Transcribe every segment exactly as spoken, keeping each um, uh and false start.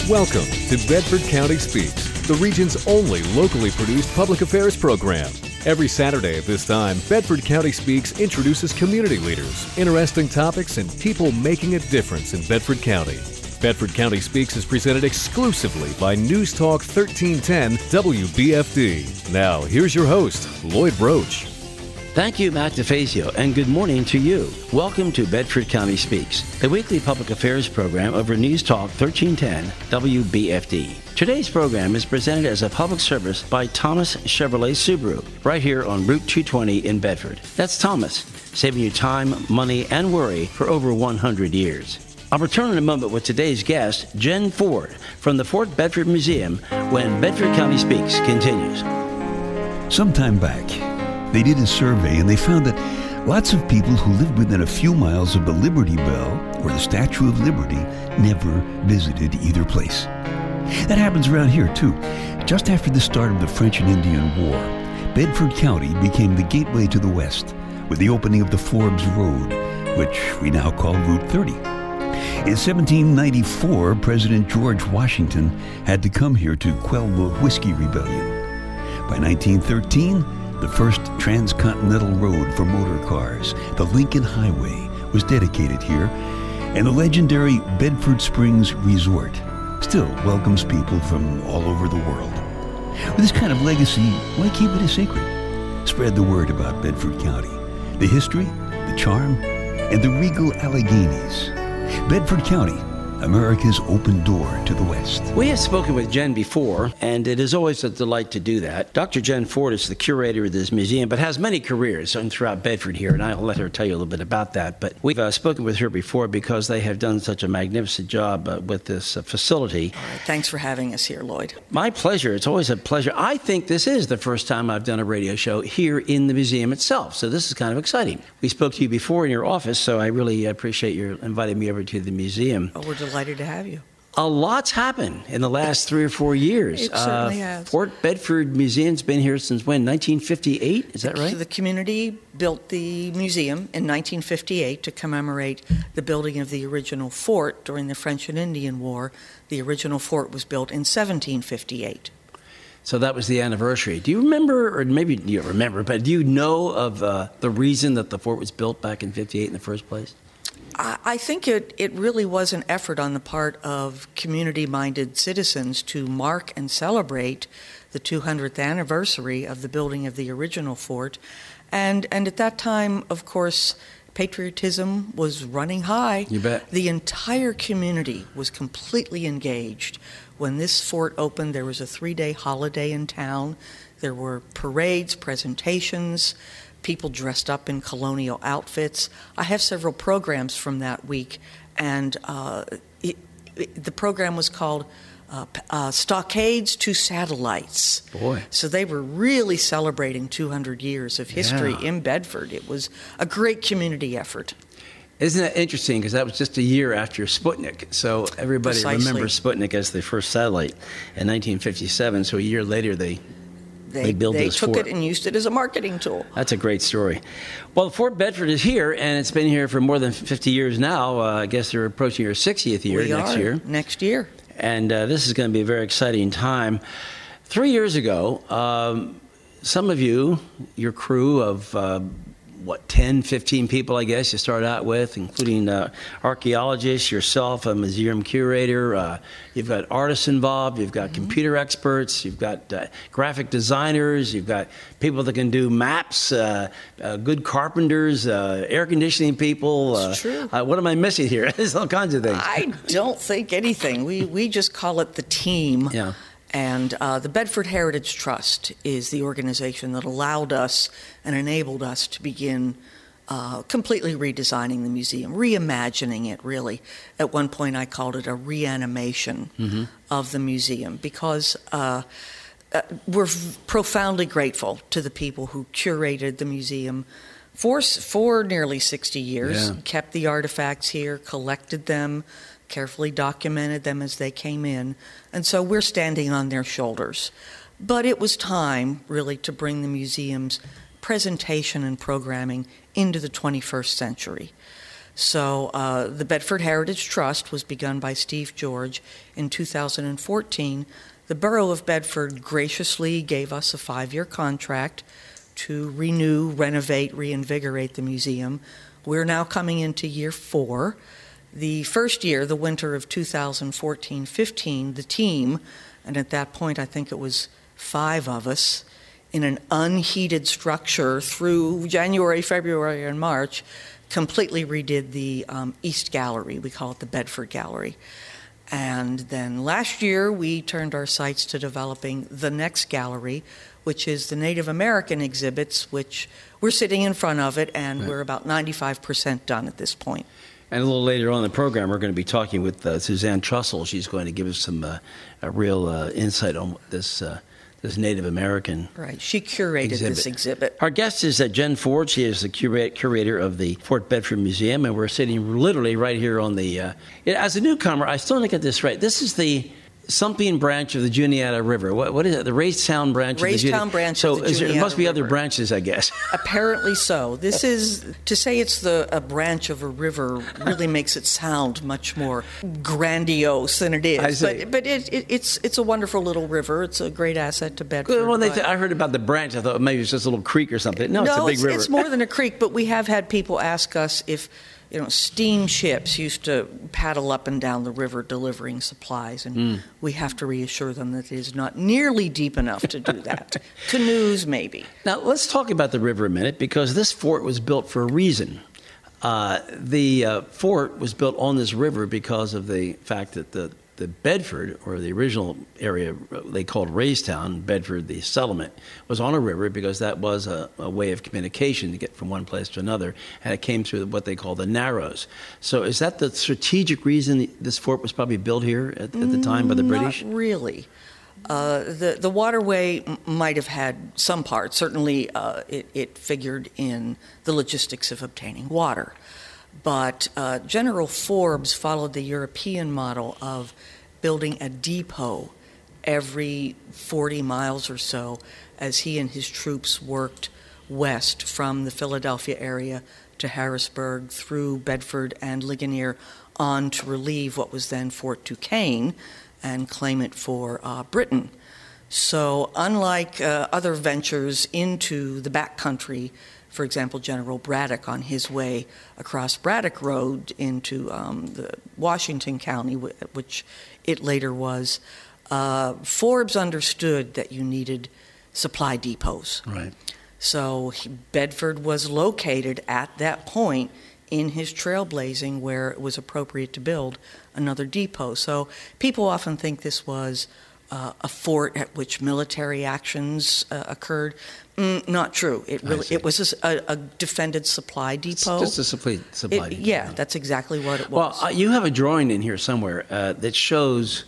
Welcome to Bedford County Speaks, the region's only locally produced public affairs program. Every Saturday at this time, Bedford County Speaks introduces community leaders, interesting topics, and people making a difference in Bedford County. Bedford County Speaks is presented exclusively by News Talk thirteen ten W B F D. Now, here's your host, Lloyd Roach. Thank you, Matt DeFazio, and good morning to you. Welcome to Bedford County Speaks, the weekly public affairs program over News Talk thirteen ten W B F D. Today's program is presented as a public service by Thomas Chevrolet Subaru, right here on Route two twenty in Bedford. That's Thomas, saving you time, money, and worry for over one hundred years. I'll return in a moment with today's guest, Jen Ford, from the Fort Bedford Museum, when Bedford County Speaks continues. Sometime back, they did a survey and they found that lots of people who lived within a few miles of the Liberty Bell or the Statue of Liberty never visited either place. That happens around here too. Just after the start of the French and Indian War, Bedford County became the gateway to the West with the opening of the Forbes Road, which we now call Route thirty. In seventeen ninety-four, President George Washington had to come here to quell the Whiskey Rebellion. By nineteen thirteen, the first transcontinental road for motor cars, the Lincoln Highway, was dedicated here, and the legendary Bedford Springs Resort still welcomes people from all over the world. With this kind of legacy, why keep it a secret? Spread the word about Bedford County, the history, the charm, and the regal Alleghenies. Bedford County, America's open door to the West. We have spoken with Jen before, and it is always a delight to do that. Doctor Jen Ford is the curator of this museum, but has many careers throughout Bedford here, and I'll let her tell you a little bit about that. But we've uh, spoken with her before because they have done such a magnificent job uh, with this uh, facility. All right, thanks for having us here, Lloyd. My pleasure. It's always a pleasure. I think this is the first time I've done a radio show here in the museum itself, so this is kind of exciting. We spoke to you before in your office, so I really appreciate your inviting me over to the museum. Oh, we're delighted to have you. A lot's happened in the last three or four years. It certainly uh, has. Fort Bedford Museum's been here since when? nineteen fifty-eight? Is that right? The community built the museum in nineteen fifty-eight to commemorate the building of the original fort during the French and Indian War. The original fort was built in seventeen fifty-eight. So that was the anniversary. Do you remember, or maybe you don't remember, but do you know of uh, the reason that the fort was built back in fifty-eight in the first place? I think it, it really was an effort on the part of community-minded citizens to mark and celebrate the two hundredth anniversary of the building of the original fort. And, and at that time, of course, patriotism was running high. You bet. The entire community was completely engaged. When this fort opened, there was a three-day holiday in town. There were parades, presentations, people dressed up in colonial outfits. I have several programs from that week, and uh, it, it, the program was called uh, uh, Stockades to Satellites. Boy. So they were really celebrating two hundred years of history Yeah. in Bedford. It was a great community effort. Isn't that interesting? Because that was just a year after Sputnik. So everybody Precisely. remembers Sputnik as the first satellite in nineteen fifty-seven. So a year later, they They, They built they this took fort. it and used it as a marketing tool. That's a great story. Well, Fort Bedford is here, and it's been here for more than fifty years now. Uh, I guess they're approaching your sixtieth year we next are year. Next year. And uh, this is going to be a very exciting time. Three years ago, um, some of you, your crew of, uh, what, ten, fifteen people, I guess, you start out with, including uh, archaeologists, yourself, a museum curator. Uh, you've got artists involved. You've got mm-hmm. computer experts. You've got uh, graphic designers. You've got people that can do maps, uh, uh, good carpenters, uh, air conditioning people. It's true. Uh, what am I missing here? There's all kinds of things. I don't think anything. We we just call it the team. Yeah. And uh, the Bedford Heritage Trust is the organization that allowed us and enabled us to begin uh, completely redesigning the museum, reimagining it, really. At one point, I called it a reanimation mm-hmm. of the museum because uh, uh, we're f- profoundly grateful to the people who curated the museum for, for nearly sixty years, Yeah. kept the artifacts here, collected them, carefully documented them as they came in, and so we're standing on their shoulders. But it was time, really, to bring the museum's presentation and programming into the twenty-first century. So uh, the Bedford Heritage Trust was begun by Steve George in two thousand fourteen. The Borough of Bedford graciously gave us a five-year contract to renew, renovate, reinvigorate the museum. We're now coming into year four. The first year, the winter of two thousand fourteen fifteen, the team, and at that point I think it was five of us, in an unheated structure through January, February, and March, completely redid the um, East Gallery. We call it the Bedford Gallery. And then last year, we turned our sights to developing the next gallery, which is the Native American exhibits, which we're sitting in front of it, and right. we're about ninety-five percent done at this point. And a little later on in the program, we're going to be talking with uh, Suzanne Trussell. She's going to give us some uh, a real uh, insight on this uh, this Native American Right. She curated exhibit. this exhibit. Our guest is uh, Jen Ford. She is the cura- curator of the Fort Bedford Museum, and we're sitting literally right here on the... Uh, as a newcomer, I still don't get this right. This is the Sumpian branch of the Juniata River. What, what is it? The Raystown branch of the Juniata Raystown branch so of the is there, Juniata there must be River. other branches, I guess. Apparently so. This is, to say it's the a branch of a river really makes it sound much more grandiose than it is. I see. But, but it, it, it's it's a wonderful little river. It's a great asset to Bedford. Well, they but- th- I heard about the branch. I thought maybe it's just a little creek or something. No, it's a big it's, river. it's more than a creek, but we have had people ask us if, you know, steamships used to paddle up and down the river delivering supplies, and Mm. we have to reassure them that it is not nearly deep enough to do that. Canoes, maybe. Now, let's talk about the river a minute, because this fort was built for a reason. Uh, the uh, fort was built on this river because of the fact that the, the Bedford, or the original area they called Raystown, Bedford, the settlement, was on a river because that was a, a way of communication to get from one place to another, and it came through what they call the Narrows. So is that the strategic reason this fort was probably built here at, at the time by the British? Not really. Uh, the, the waterway m- might have had some part. Certainly uh, it, it figured in the logistics of obtaining water. But uh, General Forbes followed the European model of building a depot every forty miles or so as he and his troops worked west from the Philadelphia area to Harrisburg, through Bedford and Ligonier, on to relieve what was then Fort Duquesne and claim it for uh, Britain. So unlike uh, other ventures into the backcountry, for example, General Braddock on his way across Braddock Road into um, the Washington County, which it later was, uh, Forbes understood that you needed supply depots. Right. So he, Bedford was located at that point in his trailblazing where it was appropriate to build another depot. So people often think this was uh, a fort at which military actions uh, occurred. Mm, not true. It really it was a, a defended supply depot. It's just a supply, supply It- depot. Yeah, that's exactly what it was. Well, uh, you have a drawing in here somewhere uh, that shows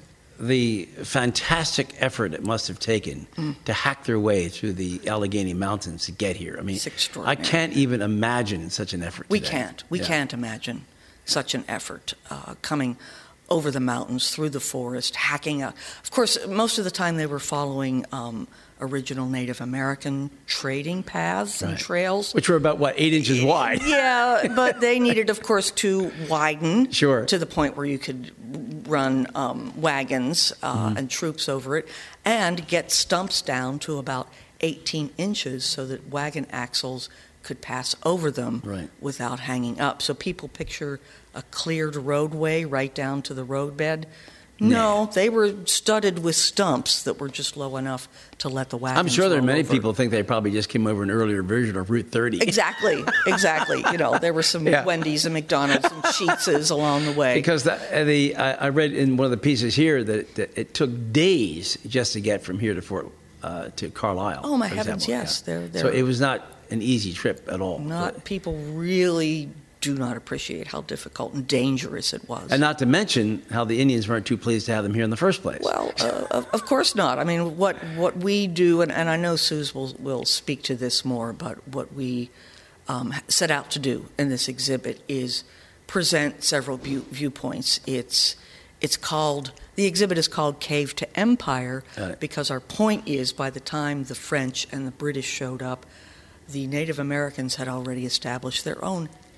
the fantastic effort it must have taken Mm. to hack their way through the Allegheny Mountains to get here. I mean, It's I extraordinary. can't even imagine such an effort We today. can't. We Yeah. can't imagine such an effort uh, coming over the mountains, through the forest, hacking out. Of course, most of the time they were following um, original Native American trading paths and Right. trails. Which were about, what, eight inches wide? Yeah, but they needed, of course, to widen Sure. to the point where you could run um, wagons uh, Mm-hmm. and troops over it, and get stumps down to about eighteen inches so that wagon axles could pass over them Right. without hanging up. So people picture a cleared roadway right down to the roadbed. No, they were studded with stumps that were just low enough to let the wagons I'm sure there are roll many over. people think they probably just came over an earlier version of Route thirty. Exactly, exactly. You know, there were some Yeah. Wendy's and McDonald's and Sheetses along the way. Because the, uh, the I, I read in one of the pieces here that, that it took days just to get from here to Fort uh, to Carlisle. Oh, my for heavens, example. yes. Yeah. They're, So they're it was not an easy trip at all. not, people really do not appreciate how difficult and dangerous it was. And not to mention how the Indians weren't too pleased to have them here in the first place. Well, uh, of, of course not. I mean, what what we do, and, and I know Suze will, will speak to this more, but what we um, set out to do in this exhibit is present several view, viewpoints. It's it's called, the exhibit is called Cave to Empire, Got it. because our point is, by the time the French and the British showed up, the Native Americans had already established their own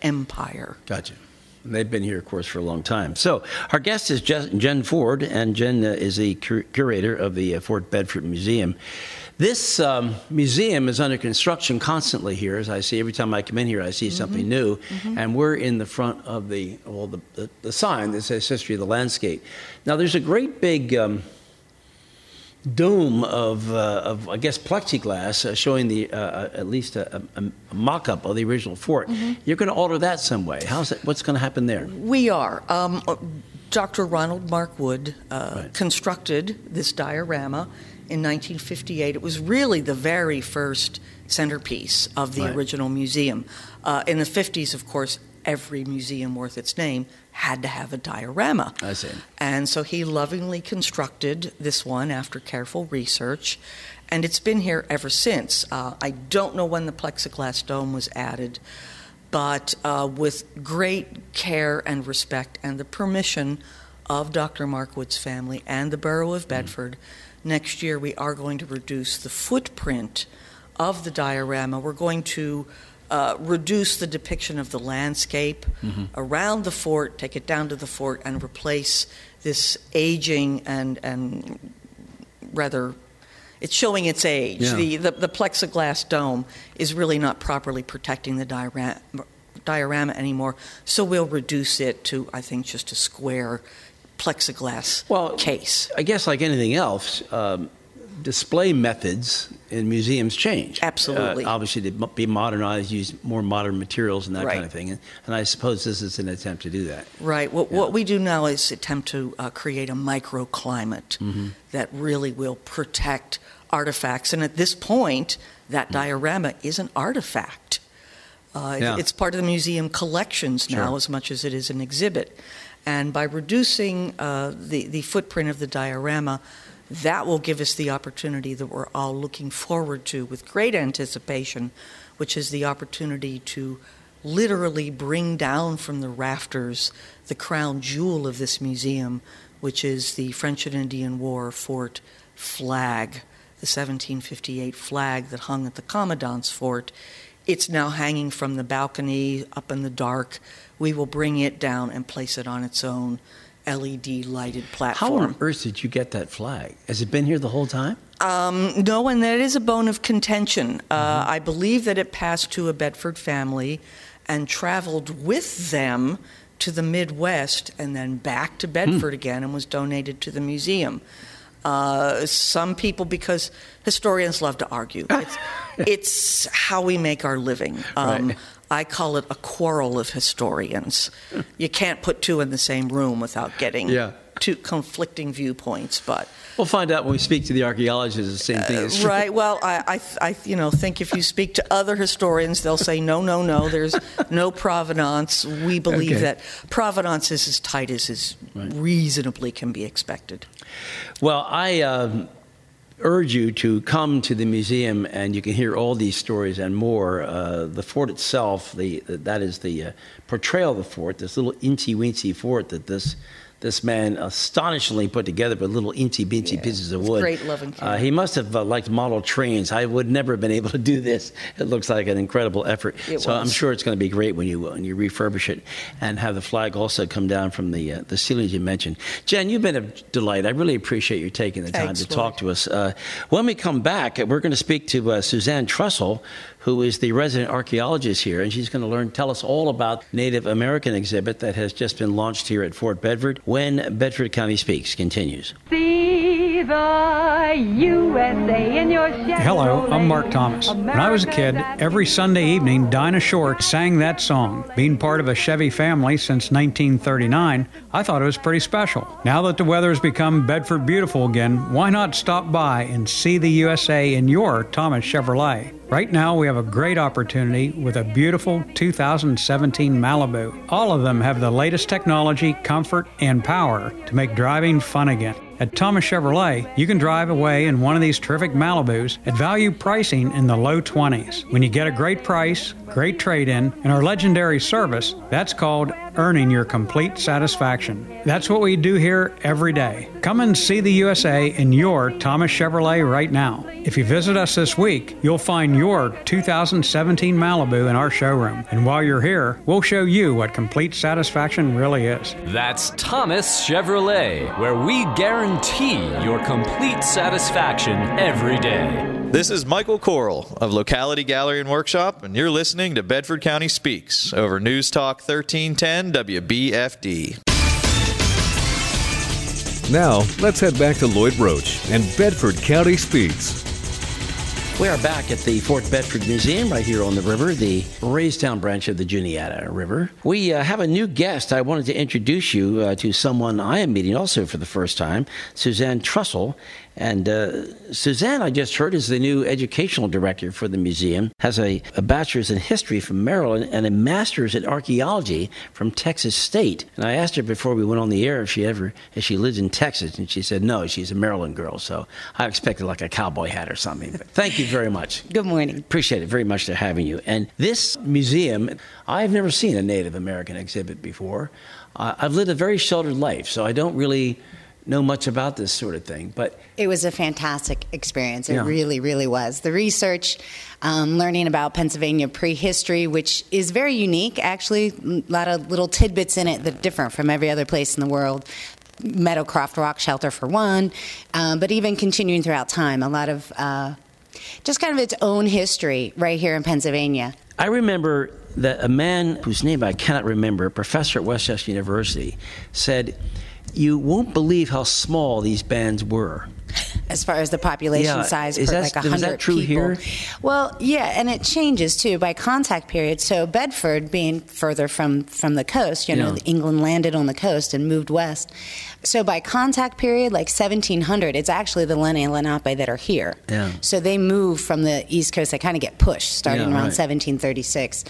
empire. Gotcha. And they've been here, of course, for a long time. So our guest is Jen Ford, and Jen uh, is the cur- curator of the uh, Fort Bedford Museum. This um, museum is under construction constantly here. As I see, every time I come in here, I see mm-hmm. something new. Mm-hmm. And we're in the front of the, well, the, the, the sign that says History of the Landscape. Now, there's a great big um, dome of, uh, of, I guess, plexiglass uh, showing the uh, at least a, a, a mock-up of the original fort. Mm-hmm. You're going to alter that some way. How's it, what's going to happen there? We are. Um, Doctor Ronald Mark Wood uh, right. constructed this diorama in nineteen fifty-eight. It was really the very first centerpiece of the right. original museum. Uh, in the fifties, of course, every museum worth its name had to have a diorama. I see. And so he lovingly constructed this one after careful research, and it's been here ever since. Uh, I don't know when the plexiglass dome was added, but uh, with great care and respect and the permission of Doctor Mark Wood's family and the Borough of Bedford, mm-hmm. next year we are going to reduce the footprint of the diorama. We're going to uh, reduce the depiction of the landscape mm-hmm. around the fort, take it down to the fort, and replace this aging and, and rather, it's showing its age. Yeah. The, the the plexiglass dome is really not properly protecting the diorama, diorama anymore, so we'll reduce it to, I think, just a square plexiglass well, case. I guess like anything else, um, display methods in museums change. Absolutely. Uh, obviously, to be modernized, use more modern materials and that right. kind of thing. And, and I suppose this is an attempt to do that. Right. What, yeah. what we do now is attempt to uh, create a microclimate mm-hmm. that really will protect artifacts. And at this point, that mm-hmm. diorama is an artifact. Uh, yeah. It's part of the museum collections now sure. as much as it is an exhibit. And by reducing uh, the, the footprint of the diorama, that will give us the opportunity that we're all looking forward to with great anticipation, which is the opportunity to literally bring down from the rafters the crown jewel of this museum, which is the French and Indian War fort flag, the seventeen fifty-eight flag that hung at the Commandant's fort. It's now hanging from the balcony up in the dark. We will bring it down and place it on its own L E D lighted platform. How on earth did you get that flag? Has it been here the whole time? Um, no, and that is a bone of contention. Uh, mm-hmm. I believe that it passed to a Bedford family and traveled with them to the Midwest and then back to Bedford mm. again and was donated to the museum. Uh, some people, because historians love to argue, it's, it's how we make our living. Um, right. I call it a quarrel of historians. You can't put two in the same room without getting yeah. two conflicting viewpoints. But we'll find out when we speak to the archaeologists. The same thing is uh, right. Well, I, I, I, you know, think if you speak to other historians, they'll say no, no, no. There's no provenance. We believe okay. that provenance is as tight as is right. reasonably can be expected. Well, I uh, urge you to come to the museum, and you can hear all these stories and more. Uh, the fort itself, the, the that is the uh, portrayal of the fort, this little incy-wincy fort that this this man astonishingly put together with little incy-bincy yeah, pieces of wood. Great loving care. Uh, he must have uh, liked model trains. I would never have been able to do this. It looks like an incredible effort. It so was. I'm sure it's going to be great when you when you refurbish it and have the flag also come down from the uh, the ceilings you mentioned. Jen, you've been a delight. I really appreciate you taking the time Thanks, to Lloyd. talk to us. Uh, when we come back, we're going to speak to uh, Suzanne Trussell, who is the resident archaeologist here, and she's going to learn, tell us all about Native American exhibit that has just been launched here at Fort Bedford. When Bedford County Speaks continues. See the U S A in your Chevrolet. Hello, I'm Mark Thomas. When I was a kid, every Sunday evening, Dinah Short sang that song. Being part of a Chevy family since nineteen thirty-nine, I thought it was pretty special. Now that the weather has become Bedford beautiful again, why not stop by and see the U S A in your Thomas Chevrolet? Right now, we have a great opportunity with a beautiful two thousand seventeen Malibu. All of them have the latest technology, comfort, and power to make driving fun again. At Thomas Chevrolet, you can drive away in one of these terrific Malibus at value pricing in the low twenties. When you get a great price, great trade-in, and our legendary service, that's called earning your complete satisfaction. That's what we do here every day. Come and see the U S A in your Thomas Chevrolet right now. If you visit us this week, you'll find your two thousand seventeen Malibu in our showroom. And while you're here, we'll show you what complete satisfaction really is. That's Thomas Chevrolet, where we guarantee your complete satisfaction every day. This is Michael Coral of Locality Gallery and Workshop, and you're listening to Bedford County Speaks over News Talk thirteen ten W B F D. Now, let's head back to Lloyd Roach and Bedford County Speaks. We are back at the Fort Bedford Museum right here on the river, the Raystown branch of the Juniata River. We uh, have a new guest. I wanted to introduce you uh, to someone I am meeting also for the first time, Suzanne Trussell. And uh, Suzanne, I just heard, is the new educational director for the museum, has a, a bachelor's in history from Maryland and a master's in archaeology from Texas State. And I asked her before we went on the air if she ever, if she lived in Texas, and she said no, she's a Maryland girl. So I expected like a cowboy hat or something. But thank you very much. Good morning. Appreciate it very much for having you. And this museum, I've never seen a Native American exhibit before. Uh, I've lived a very sheltered life, so I don't really know much about this sort of thing, but it was a fantastic experience. It yeah. really, really was. The research, um, learning about Pennsylvania prehistory, which is very unique, actually, a lot of little tidbits in it that are different from every other place in the world. Meadowcroft Rock Shelter for one, um, but even continuing throughout time, a lot of uh, just kind of its own history right here in Pennsylvania. I remember that a man whose name I cannot remember, a professor at Westchester University, said, "You won't believe how small these bands were." As far as the population yeah. size, is per that, like one hundred is that true people. Here? Well, yeah, and it changes too by contact period. So Bedford being further from, from the coast, you know, yeah. England landed on the coast and moved west. So by contact period, like seventeen hundred, it's actually the Lenni and Lenape that are here. Yeah. So they move from the East Coast. They kind of get pushed starting yeah, around right. seventeen thirty-six.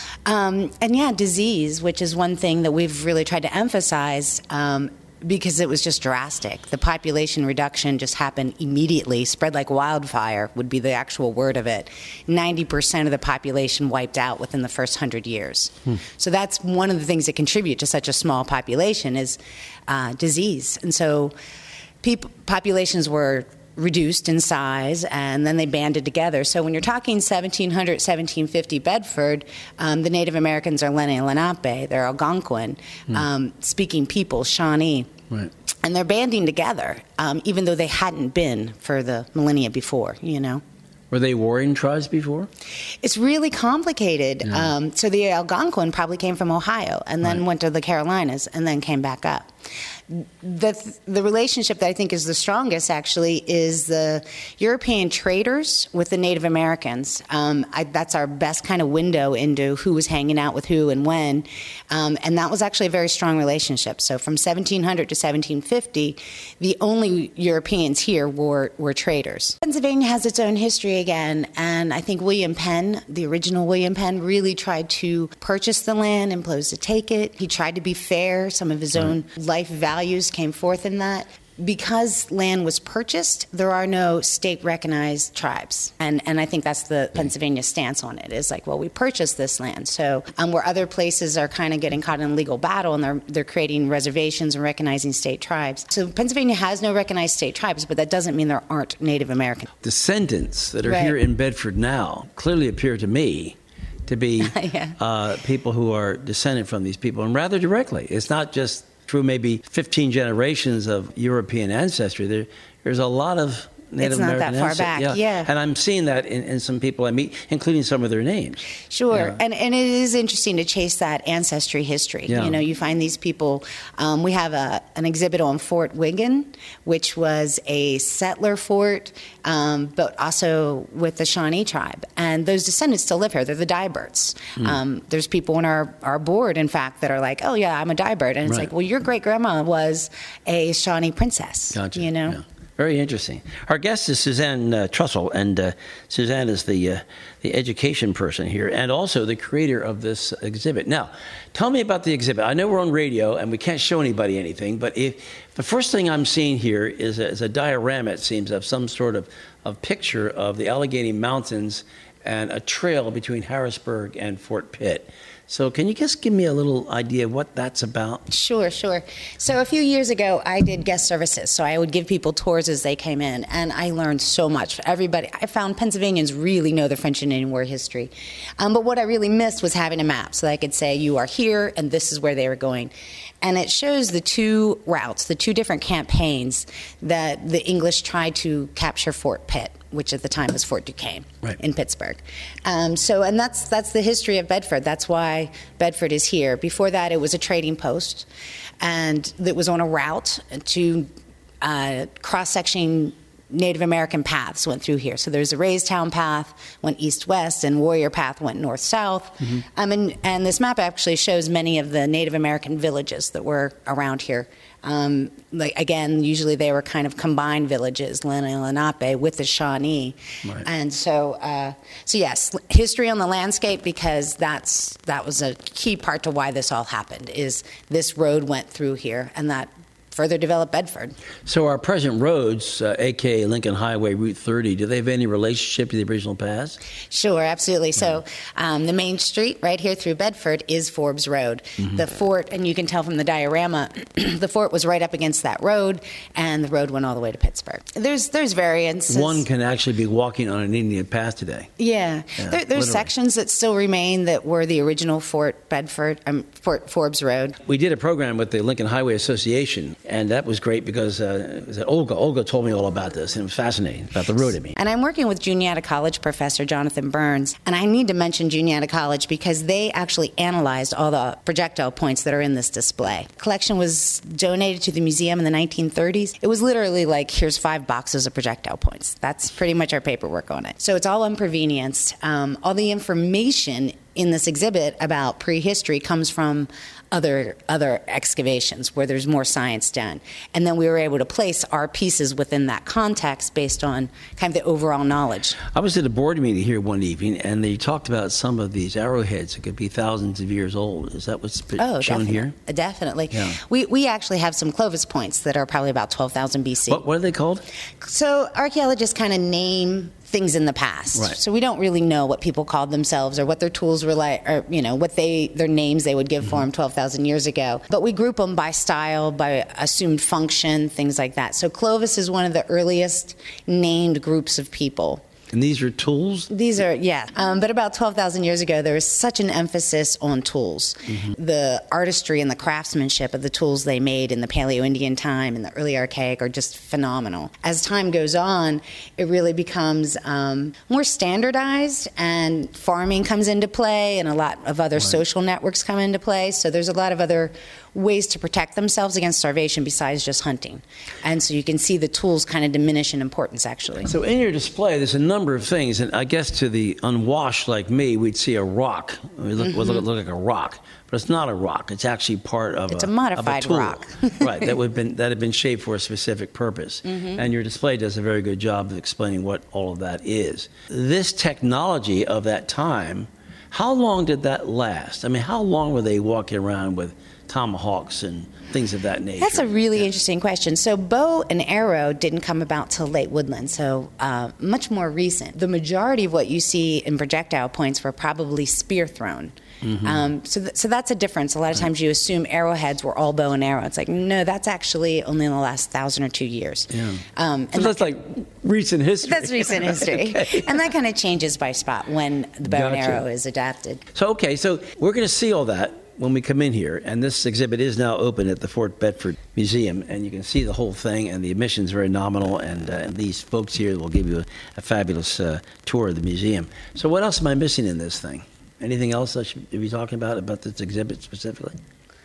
Um, and yeah, disease, which is one thing that we've really tried to emphasize, um, because it was just drastic. The population reduction just happened immediately, spread like wildfire would be the actual word of it. ninety percent of the population wiped out within the first hundred years. Hmm. So that's one of the things that contribute to such a small population is uh, disease. And so people, populations were reduced in size, and then they banded together. So when you're talking seventeen hundred, seventeen fifty Bedford, um, the Native Americans are Lenni and Lenape, they're Algonquin, hmm. um, speaking people, Shawnee. Right. And they're banding together, um, even though they hadn't been for the millennia before, you know. Were they warring tribes before? It's really complicated. Yeah. Um, so the Algonquin probably came from Ohio and then right. went to the Carolinas and then came back up. The, the relationship that I think is the strongest, actually, is the European traders with the Native Americans. Um, I, that's our best kind of window into who was hanging out with who and when. Um, and that was actually a very strong relationship. So from seventeen hundred to seventeen fifty, the only Europeans here were, were traders. Pennsylvania has its own history again, and I think William Penn, the original William Penn, really tried to purchase the land and opposed to take it. He tried to be fair. Some of his right. own life values values came forth in that. Because land was purchased, there are no state-recognized tribes. And and I think that's the Pennsylvania stance on it, is like, well, we purchased this land. So um, where other places are kind of getting caught in a legal battle and they're, they're creating reservations and recognizing state tribes. So Pennsylvania has no recognized state tribes, but that doesn't mean there aren't Native Americans. Descendants that are right. here in Bedford now clearly appear to me to be yeah. uh, people who are descended from these people, and rather directly. It's not just through maybe fifteen generations of European ancestry. There, there's a lot of Native it's not American that far ancestry. back, yeah. yeah. And I'm seeing that in, in some people I meet, including some of their names. Sure, yeah. and and it is interesting to chase that ancestry history. Yeah. You know, you find these people. Um, we have a an exhibit on Fort Wiggin, which was a settler fort, um, but also with the Shawnee tribe, and those descendants still live here. They're the Diberts. Mm. Um, there's people on our, our board, in fact, that are like, oh yeah, I'm a Dibert, and it's right. like, well, your great grandma was a Shawnee princess. Gotcha. You know. Yeah. Very interesting. Our guest is Suzanne uh, Trussell, and uh, Suzanne is the uh, the education person here and also the creator of this exhibit. Now, tell me about the exhibit. I know we're on radio and we can't show anybody anything, but if the first thing I'm seeing here is a, is a diorama, it seems, of some sort of, of picture of the Allegheny Mountains and a trail between Harrisburg and Fort Pitt. So can you just give me a little idea of what that's about? Sure, sure. So a few years ago, I did guest services. So I would give people tours as they came in, and I learned so much. Everybody, I found Pennsylvanians really know the French and Indian War history. Um, but what I really missed was having a map so that I could say, you are here, and this is where they were going. And it shows the two routes, the two different campaigns that the English tried to capture Fort Pitt, which at the time was Fort Duquesne right. in Pittsburgh. Um, so, and that's that's the history of Bedford. That's why Bedford is here. Before that, it was a trading post, and it was on a route to uh, cross-sectioning Native American paths went through here. So there's a Raystown path, went east-west, and Warrior Path went north-south. Mm-hmm. Um, and, and this map actually shows many of the Native American villages that were around here. Um, like again, usually they were kind of combined villages, Lenape, Lenape with the Shawnee. Right. And so, uh, so yes, history on the landscape, because that's that was a key part to why this all happened, is this road went through here, and that further develop Bedford. So our present roads, uh, a k a. Lincoln Highway, Route thirty, do they have any relationship to the original paths? Sure, absolutely. So um, the main street right here through Bedford is Forbes Road. Mm-hmm. The fort, and you can tell from the diorama, the fort was right up against that road, and the road went all the way to Pittsburgh. There's there's variants. One can actually be walking on an Indian path today. Yeah. yeah there, there's literally. sections that still remain that were the original Fort Bedford, um, Fort Forbes Road. We did a program with the Lincoln Highway Association, and that was great because uh, Olga Olga told me all about this, and it was fascinating about the road to me. And I'm working with Juniata College professor Jonathan Burns, and I need to mention Juniata College because they actually analyzed all the projectile points that are in this display. The collection was donated to the museum in the nineteen thirties. It was literally like, here's five boxes of projectile points. That's pretty much our paperwork on it. So it's all unprovenienced. Um, all the information in this exhibit about prehistory comes from other other excavations where there's more science done. And then we were able to place our pieces within that context based on kind of the overall knowledge. I was at a board meeting here one evening, and they talked about some of these arrowheads that could be thousands of years old. Is that what's oh, shown definitely. here? Definitely. Yeah. We we actually have some Clovis points that are probably about twelve thousand B C. What, what are they called? So archaeologists kind of name things in the past. Right. So we don't really know what people called themselves or what their tools were like, or, you know, what they their names they would give mm-hmm. for them twelve thousand years ago. But we group them by style, by assumed function, things like that. So Clovis is one of the earliest named groups of people. And these are tools? These are, yeah. Um, but about twelve thousand years ago, there was such an emphasis on tools. Mm-hmm. The artistry and the craftsmanship of the tools they made in the Paleo-Indian time and the early Archaic are just phenomenal. As time goes on, it really becomes um, more standardized, and farming comes into play, and a lot of other right. social networks come into play. So there's a lot of other ways to protect themselves against starvation besides just hunting. And so you can see the tools kind of diminish in importance, actually. So in your display, there's a number of things, and I guess to the unwashed like me, we'd see a rock. It would look, mm-hmm. would look, look like a rock, but it's not a rock. It's actually part of it's a, a modified of a tool. rock. Right, that would been that had been shaped for a specific purpose. Mm-hmm. And your display does a very good job of explaining what all of that is. This technology of that time, how long did that last? I mean, how long were they walking around with tomahawks and things of that nature? That's a really yeah. interesting question. So bow and arrow didn't come about till late woodland, so uh, much more recent. The majority of what you see in projectile points were probably spear thrown. Mm-hmm. Um, so, th- so that's a difference. A lot of times you assume arrowheads were all bow and arrow. It's like, no, that's actually only in the last thousand or two years. Yeah. Um, so that's that, like recent history. That's recent history. Okay. And that kind of changes by spot when the bow gotcha. and arrow is adapted. So, okay, so we're going to see all that when we come in here, and this exhibit is now open at the Fort Bedford Museum, and you can see the whole thing, and the admission's very nominal, and, uh, and these folks here will give you a, a fabulous uh, tour of the museum. So what else am I missing in this thing? Anything else I should be talking about, about this exhibit specifically?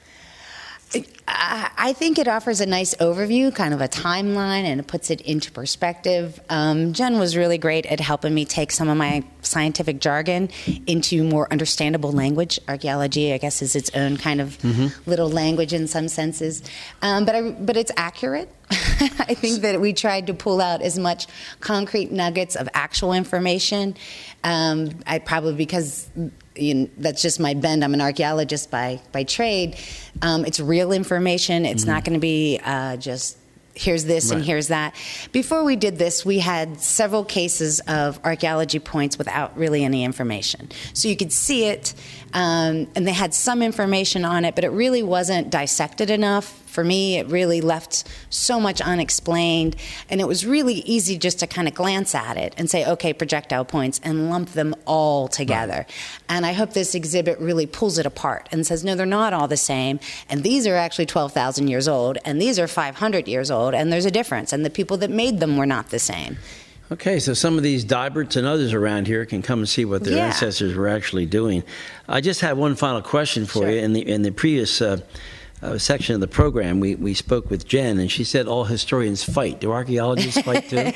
I think it offers a nice overview, kind of a timeline, and it puts it into perspective. Um, Jen was really great at helping me take some of my scientific jargon into more understandable language. Archaeology, I guess, is its own kind of mm-hmm. little language in some senses, um, but I, but it's accurate. I think that we tried to pull out as much concrete nuggets of actual information. Um, I probably because you know, that's just my bend. I'm an archaeologist by by trade. Um, it's real information. It's mm-hmm. not going to be uh, just here's this Right. and here's that. Before we did this, we had several cases of archaeology points without really any information. So you could see it, um, and they had some information on it, but it really wasn't dissected enough. For me, it really left so much unexplained, and it was really easy just to kind of glance at it and say, okay, projectile points, and lump them all together. Right. And I hope this exhibit really pulls it apart and says, no, they're not all the same, and these are actually twelve thousand years old, and these are five hundred years old, and there's a difference, and the people that made them were not the same. Okay, so some of these Diberts and others around here can come and see what their Yeah. ancestors were actually doing. I just have one final question for Sure. you. In the in the previous uh, uh, section of the program, we, we spoke with Jen, and she said all historians fight. Do archaeologists fight too?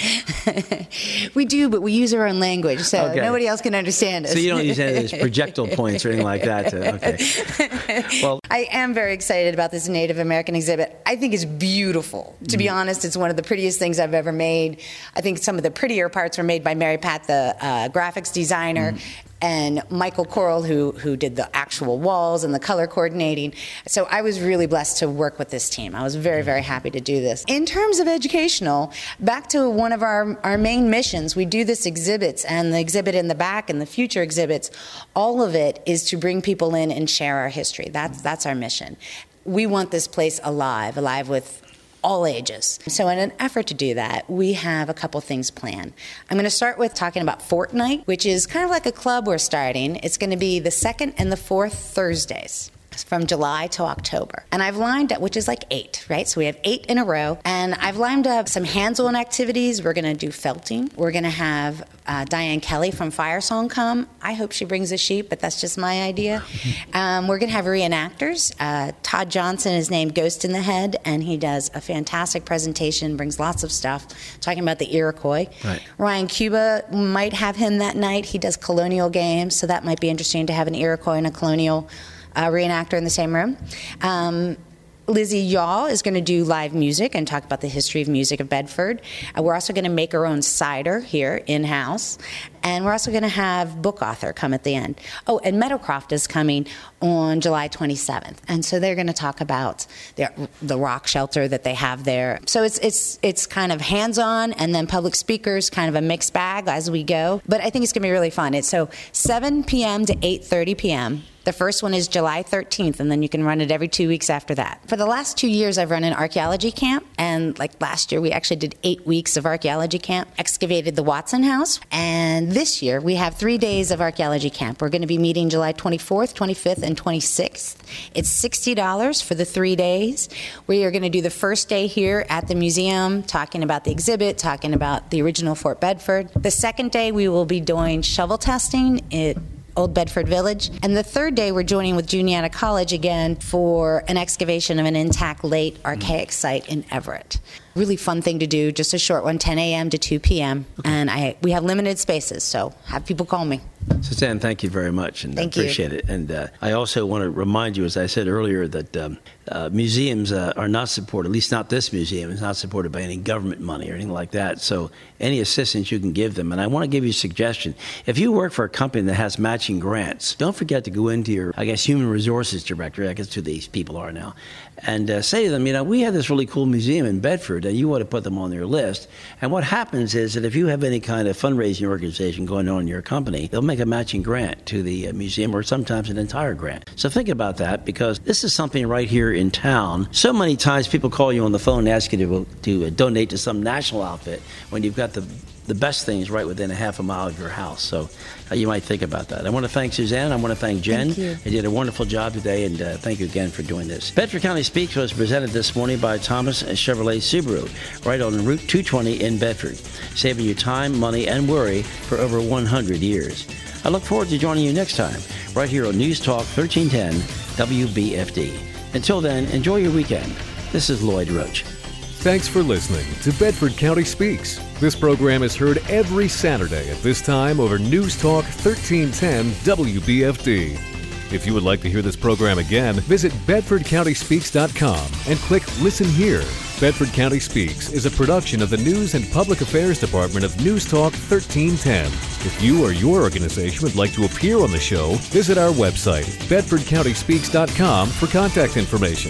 We do, but we use our own language, so Okay. nobody else can understand us. So you don't use any of those projectile points or anything like that? To, okay. Well, I am very excited about this Native American exhibit. I think it's beautiful. To be honest, it's one of the prettiest things I've ever made. I think some of the prettier parts were made by Mary Pat, the uh, graphics designer, and Michael Coral, who who did the actual walls and the color coordinating. So I was really blessed to work with this team. I was very, very happy to do this. In terms of educational, back to one of our, our main missions, we do this exhibits, and the exhibit in the back and the future exhibits, all of it is to bring people in and share our history. That's, that's our mission. We want this place alive, alive with all ages. So in an effort to do that, we have a couple things planned. I'm going to start with talking about Fortnight, which is kind of like a club we're starting. It's going to be the second and the fourth Thursdays from July to October. And I've lined up, which is like eight, right? So we have eight in a row. And I've lined up some hands-on activities. We're going to do felting. We're going to have uh, Diane Kelly from Firesong come. I hope she brings a sheep, but that's just my idea. Um, we're going to have reenactors. Uh, Todd Johnson is named Ghost in the Head, and he does a fantastic presentation, brings lots of stuff, talking about the Iroquois. Right. Ryan Cuba might have him that night. He does colonial games, so that might be interesting to have an Iroquois and a colonial Uh, reenactor in the same room. Um, Lizzie Yaw is going to do live music and talk about the history of music of Bedford. Uh, we're also going to make our own cider here in-house. And we're also going to have book author come at the end. Oh, and Meadowcroft is coming on July twenty-seventh. And so they're going to talk about the, the rock shelter that they have there. So it's it's it's kind of hands-on, and then public speakers, kind of a mixed bag as we go. But I think it's going to be really fun. It's so seven p.m. to eight thirty p.m. The first one is July thirteenth, and then you can run it every two weeks after that. For the last two years, I've run an archaeology camp, and like last year, we actually did eight weeks of archaeology camp, excavated the Watson House, and this year, we have three days of archaeology camp. We're going to be meeting July twenty-fourth, twenty-fifth, and twenty-sixth. It's sixty dollars for the three days. We are going to do the first day here at the museum, talking about the exhibit, talking about the original Fort Bedford. The second day, we will be doing shovel testing. It Old Bedford Village. And the third day, we're joining with Juniata College again for an excavation of an intact late archaic site in Everett. Really fun thing to do, just a short one, ten a.m. to two p.m. Okay. And I we have limited spaces, so have people call me. Suzanne, thank you very much, and thank I appreciate you. it. And uh, I also want to remind you, as I said earlier, that um, uh, museums uh, are not supported, at least not this museum, is not supported by any government money or anything like that. So any assistance you can give them. And I want to give you a suggestion. If you work for a company that has matching grants, don't forget to go into your, I guess, human resources director, I guess who these people are now, and uh, say to them, you know, we have this really cool museum in Bedford, and you want to put them on their list. And what happens is that if you have any kind of fundraising organization going on in your company, they'll make a matching grant to the uh, museum, or sometimes an entire grant. So think about that, because this is something right here in town. So many times people call you on the phone and ask you to, to uh, donate to some national outfit when you've got the the best things right within a half a mile of your house. So uh, you might think about that. I want to thank Suzanne. I want to thank Jen. Thank you. They did a wonderful job today, and uh, thank you again for doing this. Bedford County Speaks was presented this morning by Thomas Chevrolet Subaru, right on Route two twenty in Bedford, saving you time, money, and worry for over one hundred years. I look forward to joining you next time, right here on News Talk thirteen ten W B F D. Until then, enjoy your weekend. This is Lloyd Roach. Thanks for listening to Bedford County Speaks. This program is heard every Saturday at this time over News Talk thirteen ten W B F D. If you would like to hear this program again, visit bedford county speaks dot com and click Listen Here. Bedford County Speaks is a production of the News and Public Affairs Department of News Talk thirteen ten. If you or your organization would like to appear on the show, visit our website, bedford county speaks dot com, for contact information.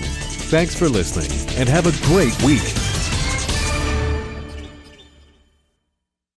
Thanks for listening and have a great week.